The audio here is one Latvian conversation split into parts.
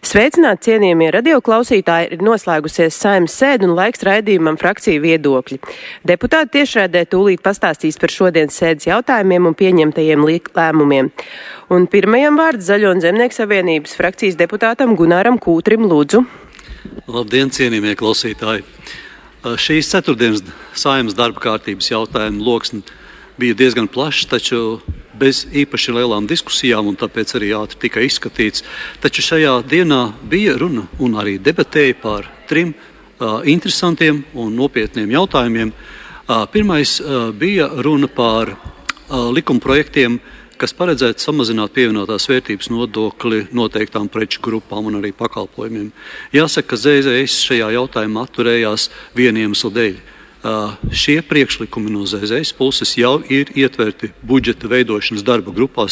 Sveicināti, cienījamie radioklausītāji, ir noslēgusies Saeimas sēde un laiks raidījumam Frakciju viedokļi. Deputāti tiešraidē tūlīt pastāstīs par šodienas sēdes jautājumiem un pieņemtajiem lēmumiem. Un pirmajam vārds Zaļo un Zemnieku savienības frakcijas deputātam Gunāram Kūtrim, lūdzu. Labdien, cienījamie klausītāji! Šīs ceturtdienas Saeimas darba kārtības jautājumu loksni bija diezgan plašs, taču bez īpaši lielām diskusijām, un tāpēc arī ātri tika izskatīts. Taču šajā dienā bija runa un arī debatēja par trim interesantiem un nopietniem jautājumiem. Pirmais bija runa par likumprojektiem, kas paredzētu samazināt pievienotās vērtības nodokli noteiktām preču grupām un arī pakalpojumiem. Jāsaka, ka ZZS šajā jautājumā atturējās viena iemesla dēļ. Šie priekšlikumi no ZZS puses jau ir ietverti budžeta veidošanas darba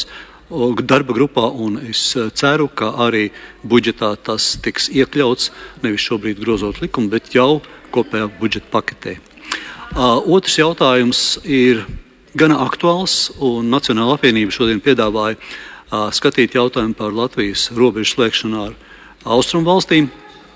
grupā, un es ceru, ka arī budžetā tas tiks iekļauts, nevis šobrīd grozot likumu, bet jau kopējā budžeta paketē. Otrs jautājums ir gana aktuāls, un Nacionāla apvienība šodien piedāvāja skatīt jautājumu par Latvijas robežu slēgšanu ar austrumu valstīm,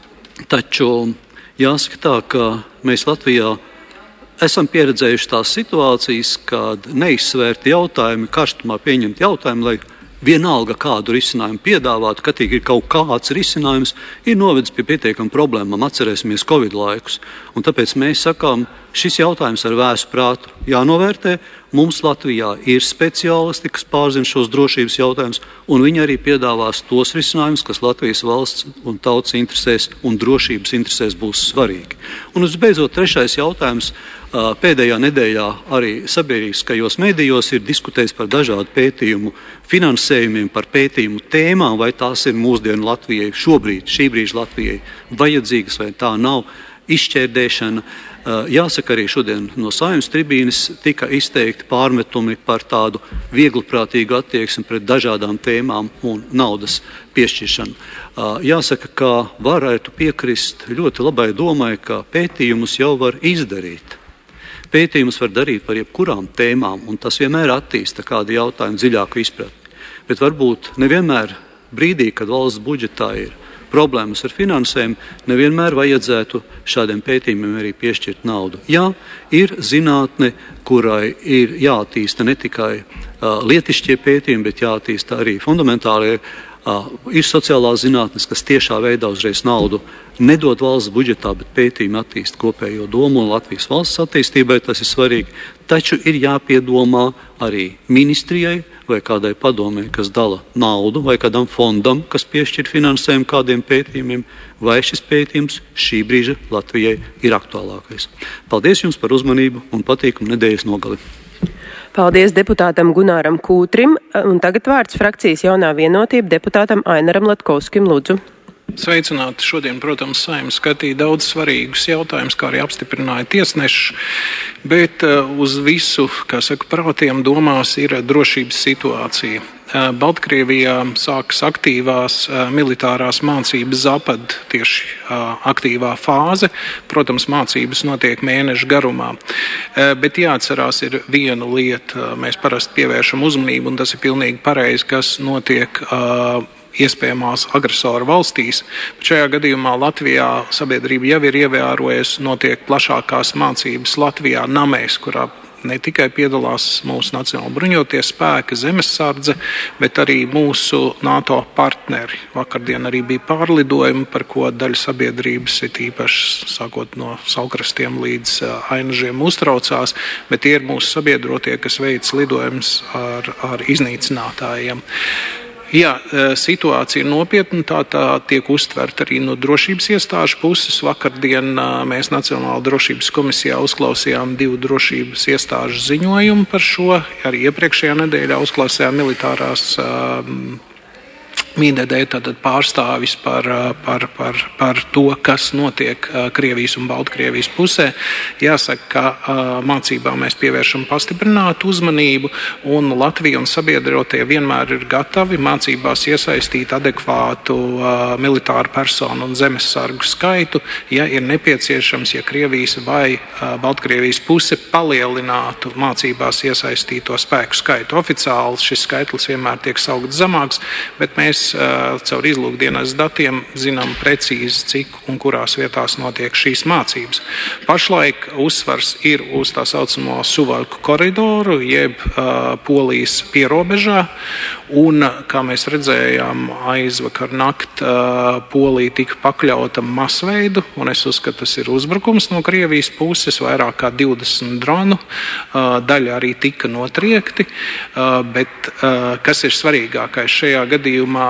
taču jāsaka tā, ka mēs Latvijā esam pieredzējuši tās situācijas, kad neizsvērti jautājumi, karstumā pieņemti jautājumi, lai vienalga kādu risinājumu piedāvātu, ka tik ir kaut kāds risinājums, ir novedis pie pietiekam problēmām. Atcerēsimies Covid laikus. Un tāpēc mēs sakām, šis jautājums ar vēsu prātu jānovērtē. Mums Latvijā ir speciālisti, kas pārzina šos drošības jautājumus, un viņi arī piedāvās tos risinājumus, kas Latvijas valsts un tautas interesēs un drošības interesēs būs svarīgi. Un visbeidzot, trešais jautājums. Pēdējā nedēļā arī sabiedriskajos medijos ir diskutējis par dažādu pētījumu finansējumiem, par pētījumu tēmām, vai tās ir mūsdienu Latvijai šobrīd, šī brīža Latvijai vajadzīgas, vai tā nav izšķērdēšana. Jāsaka, arī šodien no Saeimas tribīnes tika izteikti pārmetumi par tādu viegliprātīgu attieksmi pret dažādām tēmām un naudas piešķiršanu. Jāsaka, ka varētu piekrist ļoti labai domai, ka pētījumus jau var izdarīt. Pētījumus var darīt par jebkurām tēmām, un tas vienmēr attīsta kādu jautājumu dziļāku izpratni. Bet varbūt nevienmēr brīdī, kad valsts budžetā ir problēmas ar finansēm, nevienmēr vajadzētu šādiem pētījumiem arī piešķirt naudu. Jā, ir zinātne, kurai ir jāattīsta ne tikai lietišķie pētījumi, bet jāattīsta arī fundamentālie. Ir sociālās zinātnes, kas tiešā veidā uzreiz naudu nedod valsts budžetā, bet pētījumi attīsta kopējo domu un Latvijas valsts attīstībai, tas ir svarīgi. Taču ir jāpiedomā arī ministrijai vai kādai padomē, kas dala naudu, vai kādam fondam, kas piešķir finansējumu kādiem pētījumiem, vai šis pētījums šī brīža Latvijai ir aktuālākais. Paldies jums par uzmanību un patīkamu nedēļas nogali. Paldies deputātam Gunāram Kūtrim, un tagad vārds frakcijas Jaunā vienotība deputātam Ainaram Latkovskim, lūdzu. Sveicināti. Šodien, protams, Saeima skatīja daudz svarīgus jautājumus, kā arī apstiprināja tiesneši, bet uz visu, kā saka, prātiem domās ir drošības situācija. Baltkrievijā sākas aktīvās militārās mācības Zapad, tieši aktīvā fāze. Protams, mācības notiek mēnešu garumā. Bet jāatcerās ir viena lieta, mēs parasti pievēršam uzmanību, un tas ir pilnīgi pareizi, kas notiek iespējamās agresoru valstīs. Bet šajā gadījumā Latvijā sabiedrība jau ir ievērojusi, notiek plašākās mācības Latvijā namēs, kurā ne tikai piedalās mūsu Nacionāla bruņotie spēki, zemesardze, bet arī mūsu NATO partneri. Vakardien arī bija pārlidojumi, par ko daļa sabiedrības ir īpaši sākot no Saukrastiem līdz Ainažiem uztraucās, bet tie ir mūsu sabiedrotie, kas veic lidojumus ar iznīcinātājiem. Jā, situācija ir nopietna, tā tiek uztverta arī no drošības iestāžu puses. Vakardien mēs Nacionāla drošības komisijā uzklausījām 2 drošības iestāžu ziņojumu par šo. Arī iepriekšējā nedēļā uzklausījām militārās Mīdedē tātad pārstāvis par to, kas notiek Krievijas un Baltkrievijas pusē. Jāsaka, ka mācībām mēs pievēršam pastiprinātu uzmanību, un Latvija un sabiedrotie vienmēr ir gatavi mācībās iesaistīt adekvātu militāru personu un zemesargu skaitu, ja ir nepieciešams, ja Krievijas vai Baltkrievijas puse palielinātu mācībās iesaistīto spēku skaitu. Oficiāli šis skaitlis vienmēr tiek saukts zemāks, bet mēs mēs caur izlūkdienas datiem zinām precīzi, cik un kurās vietās notiek šīs mācības. Pašlaik uzsvars ir uz tā saucamo Suvalku koridoru, jeb Polijas pierobežā, un, kā mēs redzējām, aizvakar nakt Polija tika pakļauta masveidu, un es uzskatu, tas ir uzbrukums no Krievijas puses, vairāk kā 20 dronu, daļa arī tika notriekti, bet kas ir svarīgākais šajā gadījumā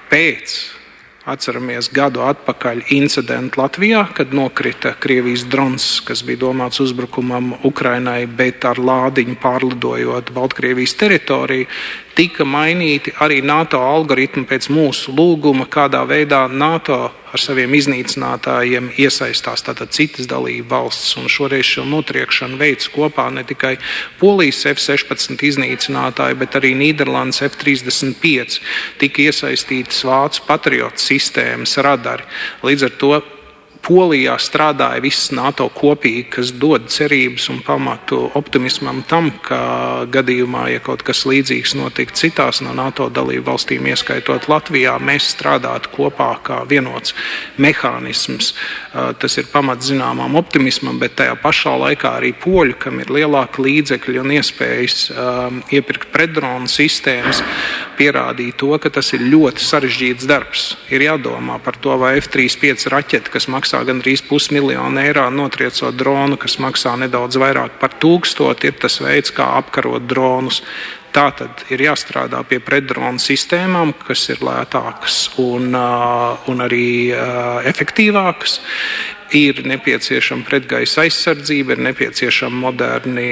atceramies gadu atpakaļ incidentu Latvijā, kad nokrita Krievijas drons, kas bija domāts uzbrukumam Ukrainai, bet ar lādiņu pārlidojot Baltkrievijas teritoriju, tika mainīti arī NATO algoritmi pēc mūsu lūguma, kādā veidā NATO ar saviem iznīcinātājiem iesaistās tātad citas dalību valsts. Un šoreiz šo notriekšanu veids kopā ne tikai Polijas F-16 iznīcinātāji, bet arī Nīderlandes F-35 tika iesaistītas Vācu Patriot sistēmas radari. Līdz ar to Polijā strādāja viss NATO kopīgi, kas dod cerības un pamatu optimismam tam, ka gadījumā, ja kaut kas līdzīgs notika citās no NATO dalību valstīm, ieskaitot Latvijā, mēs strādātu kopā kā vienots mehānisms. Tas ir pamats zināmām optimismam, bet tajā pašā laikā arī poļi, kam ir lielāka līdzekļi un iespējas iepirkt pretdronu sistēmas, pierādīja to, ka tas ir ļoti sarežģīts darbs. Ir jādomā par to, vai F-35 raķeti, kas maksā gandrīz $500,000 eiro, notriecot dronu, kas maksā nedaudz vairāk par 1000, ir tas veids, kā apkarot dronus. Tātad ir jāstrādā pie pretdronu sistēmām, kas ir lētākas un arī efektīvākas. Ir nepieciešama pretgaisa aizsardzība, ir nepieciešama moderni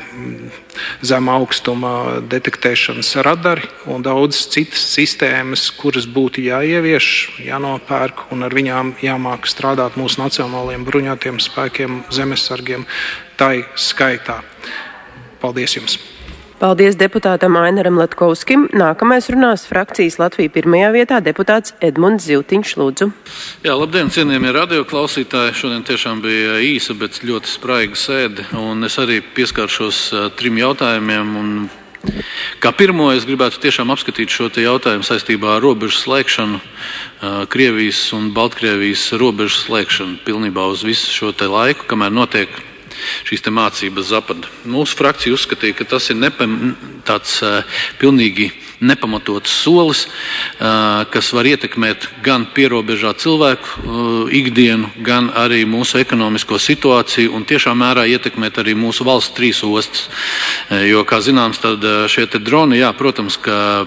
zem augstuma detektēšanas radari un daudz citas sistēmas, kuras būtu jāievieš, jānopērk un ar viņām jāmāk strādāt mūsu nacionālajiem bruņotajiem spēkiem, zemesargiem, tai skaitā. Paldies jums! Paldies deputātam Ainaram Latkovskim. Nākamais runās frakcijas Latvija pirmajā vietā deputāts Edmunds Ziltiņš, lūdzu. Jā, labdien, cienījamie radioklausītāji. Šodien tiešām bija īsa, bet ļoti spraiga sēde, un es arī pieskāršos 3 jautājumiem. Un kā pirmo es gribētu tiešām apskatīt šo te jautājumu saistībā ar robežu slēgšanu, Krievijas un Baltkrievijas robežu slēgšanu pilnībā uz visu šo te laiku, kamēr notiek šīs te mācības Zapada. Mūsu frakcija uzskatīja, ka tas ir tāds pilnīgi nepamatots solis, kas var ietekmēt gan pierobežā cilvēku ikdienu, gan arī mūsu ekonomisko situāciju un tiešām mērā ietekmēt arī mūsu valsts 3 ostas. Jo, kā zināms, tad šie te droni, jā, protams, ka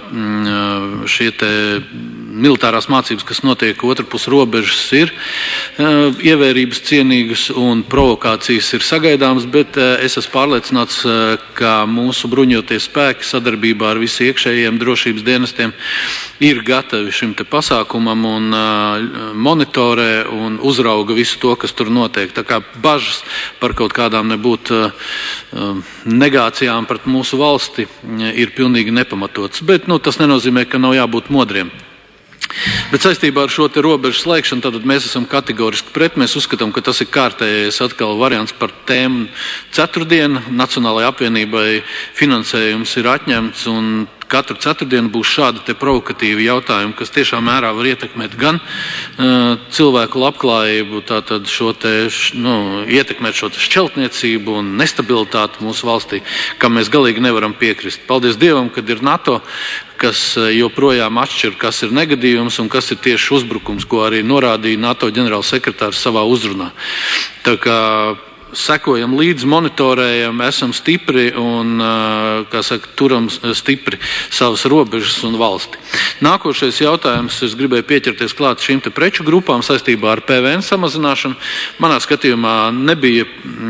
šie te militārās mācības, kas notiek otrpus robežas, ir ievērības cienīgas un provokācijas ir sagaidāmas, bet es esmu pārliecināts, ka mūsu bruņotie spēki sadarbībā ar visi iekšējiem drošības dienestiem ir gatavi šim te pasākumam un monitorē un uzrauga visu to, kas tur notiek. Tā kā bažas par kaut kādām nebūtu negācijām pret mūsu valsti ir pilnīgi nepamatots. Bet tas nenozīmē, ka nav jābūt modriem. Bet saistībā ar šo te robežu slēgšanu tad mēs esam kategoriski pret. Mēs uzskatām, ka tas ir kārtējais atkal variants par tēmu ceturtdienu. Nacionālajai apvienībai finansējums ir atņemts un katru ceturtdienu būs šādi te provokatīvi jautājumi, kas tiešām mērā var ietekmēt gan cilvēku labklājību, tātad šo te, ietekmēt šo te šķeltniecību un nestabilitāti mūsu valstī, kam mēs galīgi nevaram piekrist. Paldies Dievam, kad ir NATO, kas joprojām atšķir, kas ir negadījums un kas ir tieši uzbrukums, ko arī norādīja NATO ģenerālsekretārs savā uzrunā. Tā kā sekojam līdzi, monitorējam, esam stipri un, turam stipri savas robežas un valsti. Nākošais jautājums, es gribēju pieķerties klāt šīm te preču grupām saistībā ar PVN samazināšanu. Manā skatījumā nebija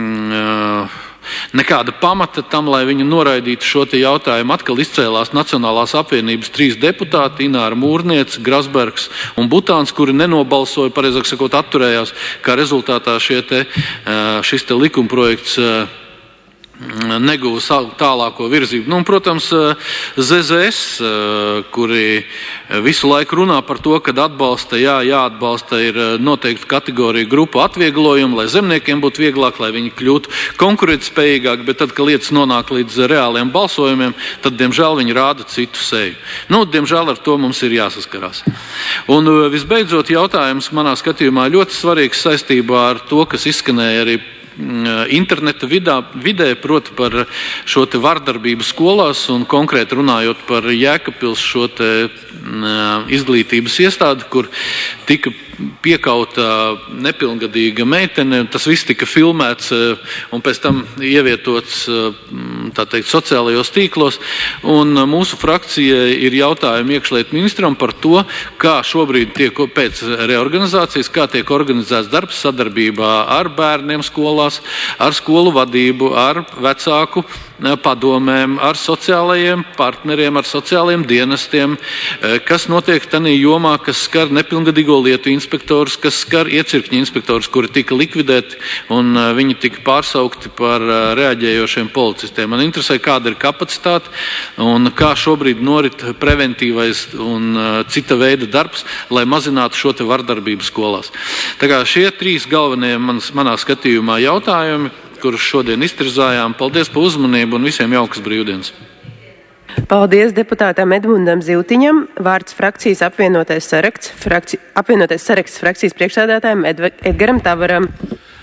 nekāda pamata tam, lai viņi noraidītu šo te jautājumu. Atkal izcēlās Nacionālās apvienības 3 deputāti, Ināra Mūrniece, Grasbergs un Butāns, kuri nenobalsoja, pareizāk sakot, atturējās, kā rezultātā šis te likumprojekts neguva tālāko virzību. Nu, un, protams, ZZS, kuri visu laiku runā par to, ka jāatbalsta ir noteikti kategorija grupu atvieglojumu, lai zemniekiem būtu vieglāk, lai viņi kļūtu konkurētspējīgāk, bet tad, kad lietas nonāk līdz reāliem balsojumiem, tad, diemžēl, viņi rāda citu seju. Nu, diemžēl ar to mums ir jāsaskarās. Un visbeidzot, jautājums manā skatījumā ļoti svarīgs saistībā ar to, kas izskanēja arī interneta vidē, proti par šo te vardarbību skolās un konkrēti runājot par Jēkabpils šo te izglītības iestādi, kur tika piekauta nepilngadīga meitene. Tas viss tika filmēts un pēc tam ievietots, tā teikt, sociālajos tīklos. Un mūsu frakcija ir jautājumi iekšlietu ministram par to, kā šobrīd tiek pēc reorganizācijas, kā tiek organizēts darbs sadarbībā ar bērniem skolās, ar skolu vadību, ar vecāku padomēm, ar sociālajiem partneriem, ar sociālajiem dienestiem, kas notiek tanī jomā, kas skar nepilngadīgo lietu inspektorus, kas skar iecirkņu inspektorus, kuri tika likvidēti un viņi tika pārsaukti par reaģējošiem policistiem. Man interesē, kāda ir kapacitāte un kā šobrīd norit preventīvais un cita veida darbs, lai mazinātu šo te vardarbību skolās. Tā kā šie 3 galvenie manā skatījumā jautājumi, kurus šodien iztirzājām. Paldies par uzmanību un visiem jaukas brīvdienas. Paldies deputātam Edmundam Ziltiņam. Vārds frakcijas apvienotais saraksts frakcijas priekšsēdētājiem Edgaram Tavaram.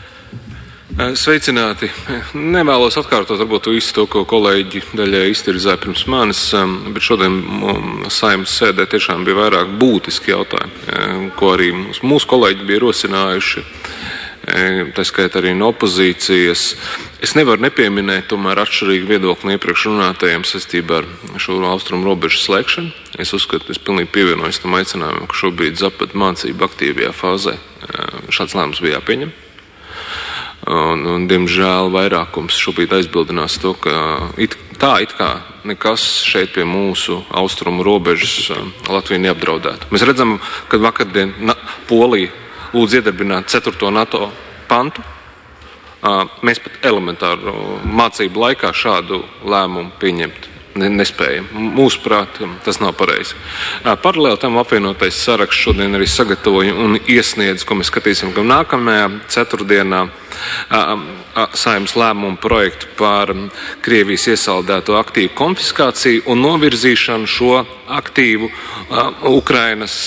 Sveicināti. Nevēlos atkārtot varbūt visu to, ko kolēģi daļai iztirzāja pirms manis, bet šodien Saeimas sēdē tiešām bija vairāk būtiski jautājumi, ko arī mūsu kolēģi bija rosinājuši. Tā skaitā arī no opozīcijas. Es nevaru nepieminēt tomēr atšķirīgu viedokli iepriekš runātajiem saistībā ar šo austrumu robežu slēgšanu. Es uzskatu, es pilnīgi pievienojos tam aicinājumam, ka šobrīd Zapad mācību aktīvajā fāzē šāds lēmums bija jāpieņem. Un diemžēl vairākums šobrīd aizbildinās to, ka it kā nekas šeit pie mūsu austrumu robežas Latviju neapdraudētu. Mēs redzam, ka vakardien Polija lūdzu iedarbināt 4. NATO pantu. Mēs pat elementāru mācību laikā šādu lēmumu pieņemt nespējam. Mūsuprāt, tas nav pareizi. Paralēli tam apvienotais saraksts šodien arī sagatavoja un iesniedz, ko mēs skatīsim, ka nākamajā ceturtdienā Saeimas lēmumu projektu par Krievijas iesaldēto aktīvu konfiskāciju un novirzīšanu šo aktīvu Ukrainas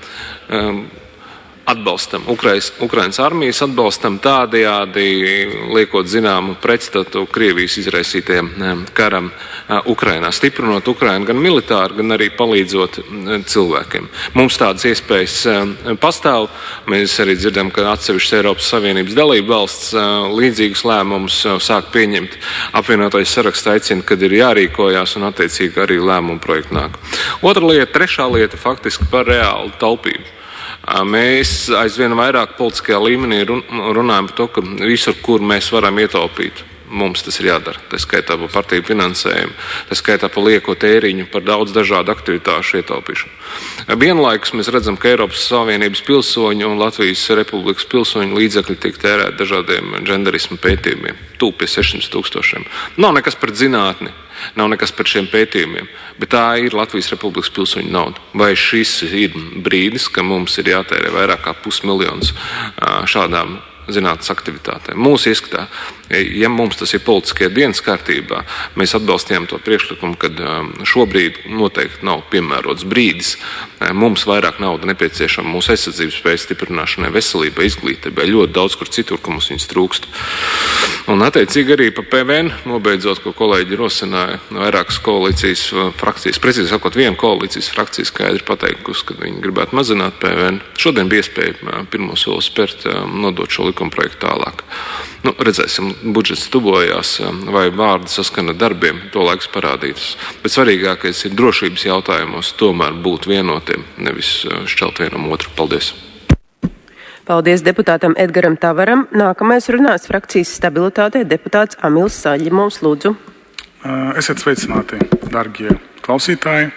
atbalstam, Ukrainas armijas atbalstam, tādējādi liekot zināmu pretstatu Krievijas izraisītajam karam Ukrainā, stiprinot Ukrainu gan militāri, gan arī palīdzot cilvēkiem. Mums tādas iespējas pastāv. Mēs arī dzirdam, ka atsevišķas Eiropas Savienības dalība valsts līdzīgus lēmumus sāk pieņemt. Apvienotais saraksts aicina, kad ir jārīkojās un attiecīgi arī lēmumu projekti nāk. Trešā lieta faktiski par reālu taupību. Mēs aizvien vairāk politiskajā līmenī runājam par to, ka visur, kur mēs varam ietaupīt, mums tas ir jādara. Tā skaitā par partiju finansējumu, tā skaitā par lieko tēriņu, par daudz dažādu aktivitāšu ietaupīšanu. Vienlaikus mēs redzam, ka Eiropas Savienības pilsoņu un Latvijas Republikas pilsoņu līdzekļi tiek tērēti dažādiem dženderismu pētījumiem, tūp pie 600 000. Nav nekas pret zinātni. Nav nekas par šiem pētījumiem, bet tā ir Latvijas Republikas pilsoņu nauda. Vai šis ir brīdis, ka mums ir jātērē vairāk kā 500 000 šādām zinātnes aktivitātēm? Mūsu ieskatā, ja mums tas ir politiskajā dienas kārtībā, mēs atbalstījām to priekšlikumu, kad šobrīd noteikti nav piemērots brīdis. Mums vairāk nauda nepieciešama mūsu aizsardzības spējas stiprināšanai, veselībai, izglītībai, ļoti daudz kur citur, ka mums viņas trūkst. Un attiecīgi arī par PVN, nobeidzot, ko kolēģi rosināja, vairākas koalīcijas frakcijas, precīzi sakot, viena koalīcijas frakcija skaidri pateikusi, ka viņi gribētu mazināt PVN. Šodien bija iespēja pirmo soli spērt, nodot šo likumprojektu tālāk. Redzēsim, budžets tuvojās, vai vārdi saskana darbiem, to laiks parādītas. Bet svarīgākais ir drošības jautājumos tomēr būt vienotiem, nevis šķelt vienam otru. Paldies! Paldies deputātam Edgaram Tavaram. Nākamais runās frakcijas stabilitātei deputāts Amils Saļimovs. Lūdzu. Esiet sveicināti, dargie klausītāji.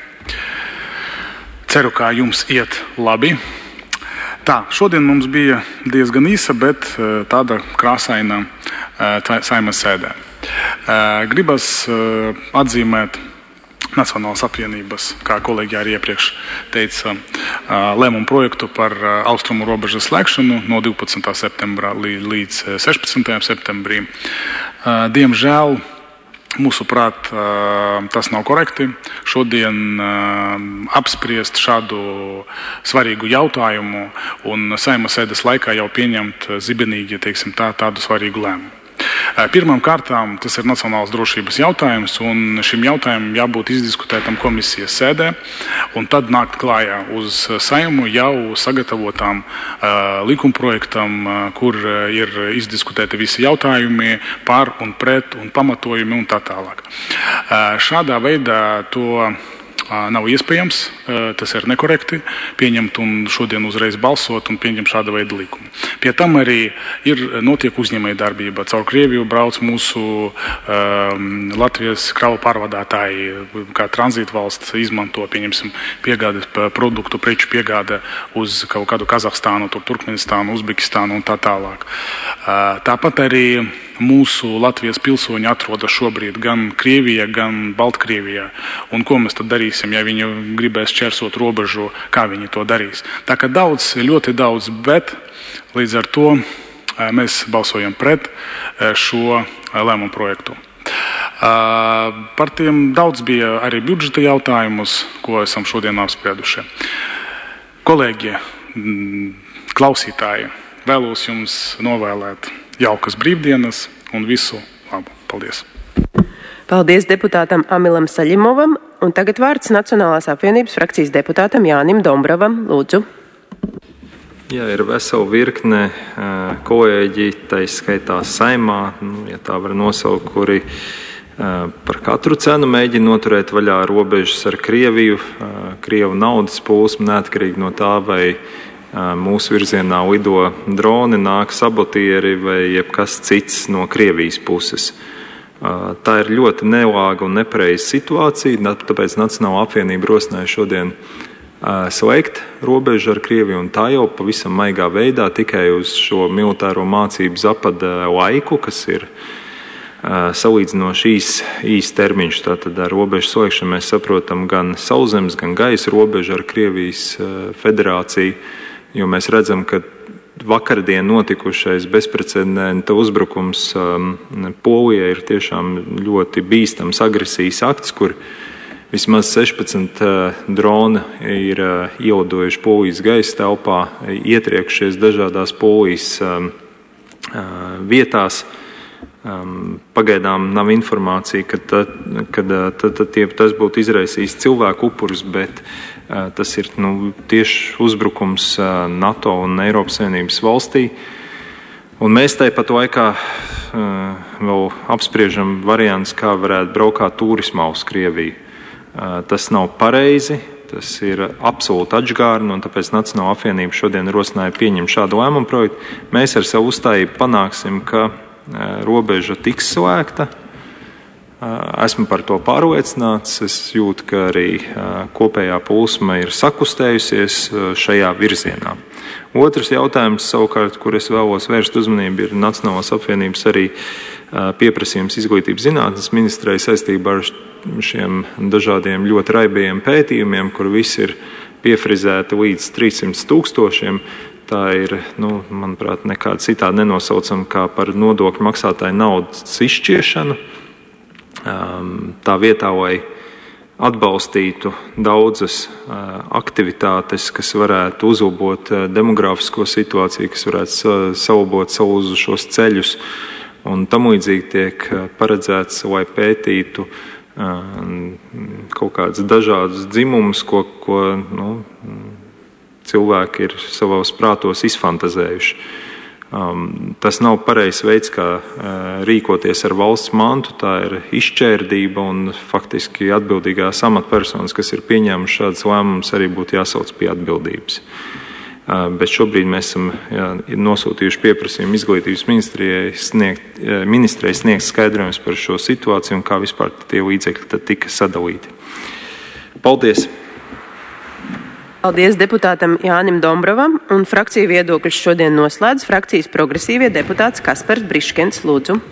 Ceru, kā jums iet labi. Tā, šodien mums bija diezgan īsa, bet tāda krāsaina Saeimas sēdē. Gribas atzīmēt Nacionālās apvienības, kā kolēģi arī iepriekš teica, lēmumu projektu par austrumu robežas slēgšanu no 12. septembra līdz 16. septembrim. Diemžēl, mūsuprāt, tas nav korekti. Šodien apspriest šādu svarīgu jautājumu un Saeimas sēdes laikā jau pieņemt zibenīgi, tādu svarīgu lēmumu. Pirmām kārtām tas ir nacionālas drošības jautājums, un šim jautājumam jābūt izdiskutētam komisijas sēdē, un tad nākt klājā uz Saimu jau sagatavotām likumprojektam, kur ir izdiskutēti visi jautājumi par un pret un pamatojumi un tā tālāk. Šādā veidā to nav iespējams, tas ir nekorekti pieņemt un šodien uzreiz balsot un pieņemt šāda veida likumu. Pie tam arī notiek uzņēmēja darbība. Caur Krieviju brauc mūsu Latvijas kravu pārvadātāji, kā tranzītvalsts izmanto, piegādes produktu, preču piegāde uz kaut kādu Kazahstānu, Turkmenistānu, Uzbekistānu un tā tālāk. Tāpat arī mūsu Latvijas pilsoņi atrodas šobrīd gan Krievijā, gan Baltkrievijā. Un ko mēs tad darīsim, ja viņi gribēs čersot robežu, kā viņi to darīs? Tā kā daudz, ļoti daudz, bet līdz ar to mēs balsojam pret šo lēmumu projektu. Par tiem daudz bija arī budžeta jautājumus, ko esam šodien apsprieduši. Kolēģi, klausītāji, vēlos jums novēlēt jaukas brīvdienas un visu labu. Paldies! Paldies deputātam Amilam Saļimovam, un tagad vārds Nacionālās apvienības frakcijas deputātam Jānim Dombravam. Lūdzu. Jā, ir vesela virkne kolēģi, tā skaitā Saimā, ja tā var nosaukt, kuri par katru cenu mēģina noturēt vaļā robežas ar Krieviju, Krievu naudas plūsmu, neatkarīgi no tā, vai mūsu virzienā lido droni, nāk sabotieri vai jebkas cits no Krievijas puses. Tā ir ļoti nelāga un nepareiza situācija, tāpēc Nacionālā apvienība rosināja šodien slēgt robežu ar Krieviju, un tā jau pavisam maigā veidā tikai uz šo militāro mācību zapada laiku, kas ir salīdzinoši īs termiņš. Tātad ar robežu slēgšanu mēs saprotam gan sauszemes, gan gaisa robežu ar Krievijas federāciju, jo mēs redzam, ka vakardien notikušais bezprecedenta uzbrukums Polijai ir tiešām ļoti bīstams agresijas akts, kur vismaz 16 droni ir ielidojuši Polijas gaisa telpā, ietriekušies dažādās Polijas vietās. Pagaidām nav informācija, ka tas būtu izraisījis cilvēku upurus, bet tas ir tieši uzbrukums NATO un Eiropas Savienības valstī. Un mēs tāpat laikā vēl apspriežam variants, kā varētu braukāt turismā uz Krieviju. Tas nav pareizi, tas ir absolūti atžgārni, un tāpēc Nacionālā apvienība šodien rosināja pieņemt šādu lēmumu projektu. Mēs ar savu uzstājību panāksim, ka robeža tiks slēgta. Esmu par to pārliecināts. Es jūtu, ka arī kopējā plūsma ir sakustējusies šajā virzienā. Otrs jautājums, savukārt, kur es vēlos vērst uzmanību, ir Nacionālās apvienības arī pieprasījums izglītības zinātnes ministrei saistībā ar šiem dažādiem ļoti raibajiem pētījumiem, kur visi ir piefrizēti līdz 300 000. Tā ir, manuprāt, nekāda citādi nenosaucama kā par nodokļu maksātāju naudas izšķiešanu. Tā vietā, lai atbalstītu daudzas aktivitātes, kas varētu uzlabot demogrāfisko situāciju, kas varētu salabot salūzušos ceļus, un tam līdzīgi tiek paredzēts, lai pētītu kaut kādas dažādas dzimumus, ko cilvēki ir savos prātos izfantazējuši. Tas nav pareizs veids, kā rīkoties ar valsts mantu, tā ir izšķērdība, un faktiski atbildīgās amatpersonas, kas ir pieņēmuši šādas lēmumus, arī būtu jāsauc pie atbildības. Bet šobrīd mēs esam nosūtījuši pieprasījumu izglītības ministrei sniegt skaidrojumus par šo situāciju un kā vispār tie līdzekļi tad tika sadalīti. Paldies! Paldies deputātam Jānim Dombravam, un frakciju viedokļus šodien noslēdz frakcijas progresīvie deputāts Kaspars Briškens. Lūdzu.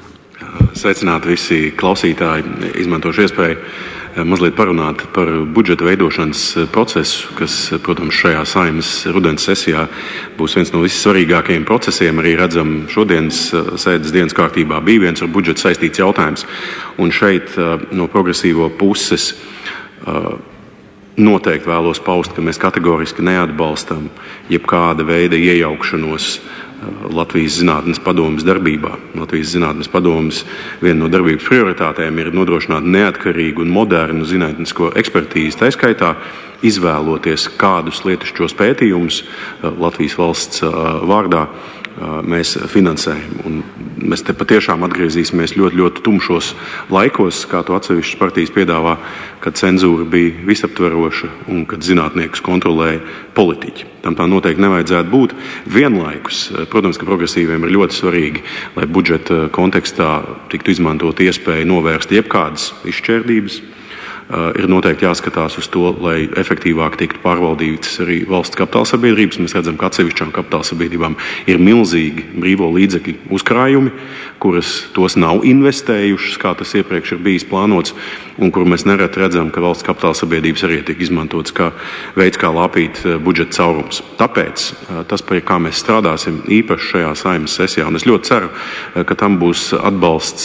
Sveicināti visi klausītāji, izmantošu iespēju mazliet parunāt par budžeta veidošanas procesu, kas, protams, šajā Saeimas rudens sesijā būs viens no vissvarīgākajiem procesiem. Arī redzam, šodienas sēdes dienas kārtībā bija viens ar budžetu saistīts jautājums. Un šeit no progresīvo puses noteikti vēlos paust, ka mēs kategoriski neatbalstam jebkāda veida iejaukšanos Latvijas Zinātnes padomes darbībā. Latvijas Zinātnes padomes viena no darbības prioritātēm ir nodrošināt neatkarīgu un modernu zinātnisko ekspertīzi, tā skaitā izvēloties kādus lietušķos pētījumus Latvijas valsts vārdā mēs finansējam. Un mēs te patiešām atgriezīsimies ļoti, ļoti tumšos laikos, kā to atsevišķas partijas piedāvā, kad cenzūra bija visaptveroša un kad zinātniekus kontrolēja politiķi. Tam tā noteikti nevajadzētu būt. Vienlaikus, protams, ka progresīviem ir ļoti svarīgi, lai budžeta kontekstā tiktu izmantot iespēju novērst jebkādas izšķērdības. Ir noteikti jāskatās uz to, lai efektīvāk tiktu pārvaldītas arī valsts kapitāla sabiedrības. Mēs redzam, ka atsevišķām kapitāla sabiedrībām ir milzīgi brīvo līdzekļu uzkrājumi, kuras tos nav investējušas, kā tas iepriekš ir bijis plānots, un kur mēs nereti redzam, ka valsts kapitāla sabiedrības arī tiek izmantotas kā veids, kā lāpīt budžeta caurums. Tāpēc tas, pie kā mēs strādāsim īpaši šajā Saeimas sesijā, un es ļoti ceru, ka tam būs atbalsts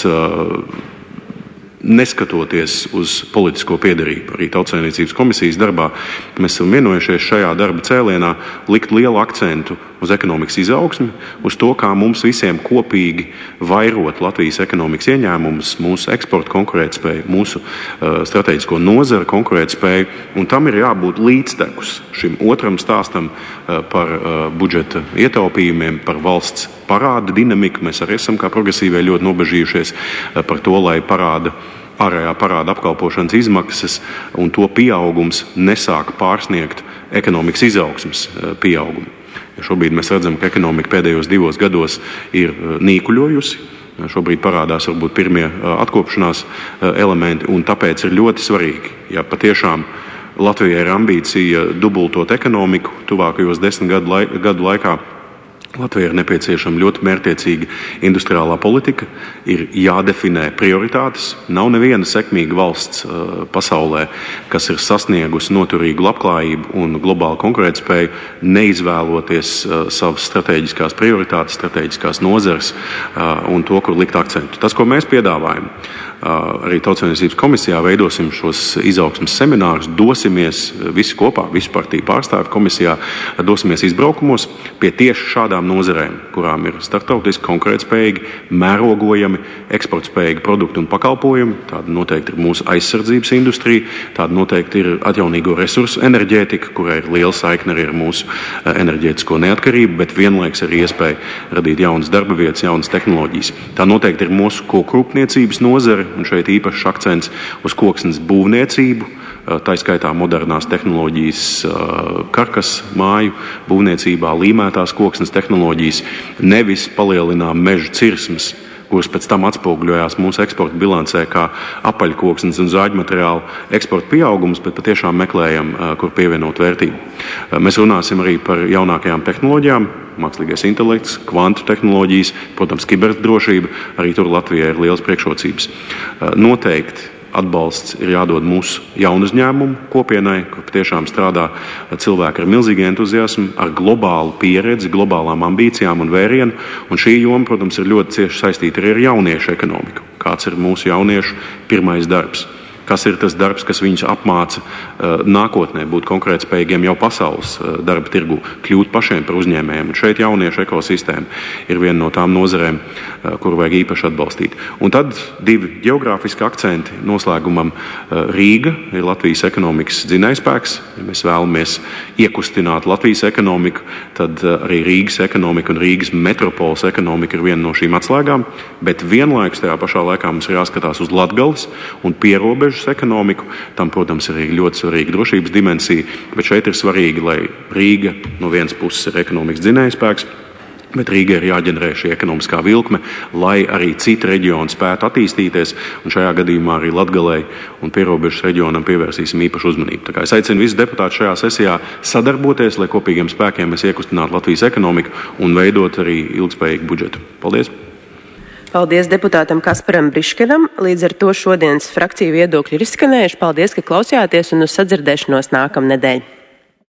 neskatoties uz politisko piederību. Arī Tautsaimniecības komisijas darbā mēs esam vienojušies šajā darba cēlienā likt lielu akcentu uz ekonomikas izaugsmi, uz to, kā mums visiem kopīgi vairot Latvijas ekonomikas ieņēmumus, mūsu eksporta konkurētspēju, mūsu strateģisko nozaru konkurētspēju, un tam ir jābūt līdztekus šim otram stāstam par budžeta ietaupījumiem, par valsts parāda dinamiku. Mēs arī esam kā progresīvie ļoti nobežījušies par to, lai ārējā parāda apkalpošanas izmaksas un to pieaugums nesāk pārsniegt ekonomikas izaugsmes pieaugumu. Šobrīd mēs redzam, ka ekonomika pēdējos 2 gados ir nīkuļojusi. Šobrīd parādās varbūt pirmie atkopšanās elementi, un tāpēc ir ļoti svarīgi, ja patiešām Latvijai ir ambīcija dubultot ekonomiku tuvākajos 10 gadu laikā. Latvijai ir nepieciešama ļoti mērķtiecīga industriālā politika, ir jādefinē prioritātes. Nav neviena sekmīga valsts pasaulē, kas ir sasniegusi noturīgu labklājību un globālu konkurētspēju, neizvēloties savas strateģiskās prioritātes, strateģiskās nozares un to, kur likt akcentu. Tas, ko mēs piedāvājam, arī Tautsaimniecības komisijā veidosim šos izaugsmes seminārus, dosimies visi kopā, visu partiju pārstāvju komisijā, dosimies izbraukumos pie tieši šādām nozarēm, kurām ir starptautiski konkurētspējīgi, mērogojami, eksportspējīgi produkti un pakalpojumi. Tāda noteikti ir mūsu aizsardzības industrija, tāda noteikti ir atjaunīgo resursu enerģētika, kurai ir liela saikne arī ar mūsu enerģētisko neatkarību, bet vienlaiks arī iespēja radīt jaunas darba vietas, jaunas tehnoloģijas. Tā noteikti ir mūsu kokrūpniecības nozare, un šeit īpašs akcents uz koksnes būvniecību, tā skaitā modernās tehnoloģijas karkas māju būvniecībā, līmētās koksnes tehnoloģijas, nevis palielinām meža cirsmes, kuras pēc tam atspoguļojās mūsu eksporta bilancē kā apaļkoksnes un zāģmateriālu eksporta pieaugums, bet patiešām meklējam, kur pievienot vērtību. Mēs runāsim arī par jaunākajām tehnoloģijām, mākslīgais intelekts, kvantu tehnoloģijas, protams, kiberdrošība, arī tur Latvijai ir liels priekšrocības. Noteikti atbalsts ir jādod mūsu jaunu uzņēmumu kopienai, kur patiešām strādā cilvēki ar milzīgu entuziasmu, ar globālu pieredzi, globālām ambīcijām un vērienu. Un šī joma, protams, ir ļoti cieši saistīta arī ar jauniešu ekonomiku. Kāds ir mūsu jauniešu pirmais darbs? Kas ir tas darbs, kas viņus apmāca nākotnē būt konkurētspējīgiem jau pasaules darba tirgu, kļūt pašiem par uzņēmējiem. Un šeit jauniešu ekosistēma ir viena no tām nozarēm, kuru vajag īpaši atbalstīt. Un tad 2 geogrāfiski akcenti noslēgumam. Rīga ir Latvijas ekonomikas dzinējspēks. Ja mēs vēlamies iekustināt Latvijas ekonomiku, tad arī Rīgas ekonomika un Rīgas metropoles ekonomika ir viena no šīm atslēgām, bet vienlaikus tajā pašā laikā mums ir jāskatās uz Latgales un pierobežu ekonomiku. Tam, protams, ir ļoti svarīga drošības dimensija, bet šeit ir svarīgi, lai Rīga no vienas puses ir ekonomikas dzinējspēks, bet Rīgai ir jāģenerē šī ekonomiskā vilkme, lai arī citi reģioni spētu attīstīties, un šajā gadījumā arī Latgalei un pierobežas reģionam pievērsīsim īpašu uzmanību. Tā kā es aicinu visus deputātus šajā sesijā sadarboties, lai kopīgiem spēkiem mēs iekustinātu Latvijas ekonomiku un veidot arī ilgspējīgu budžetu. Paldies! Paldies deputātam Kasparam Briškeram. Līdz ar to šodienas frakciju viedokļi ir izskanējuši. Paldies, ka klausījāties un uz sadzirdēšanos nākamnedēļ.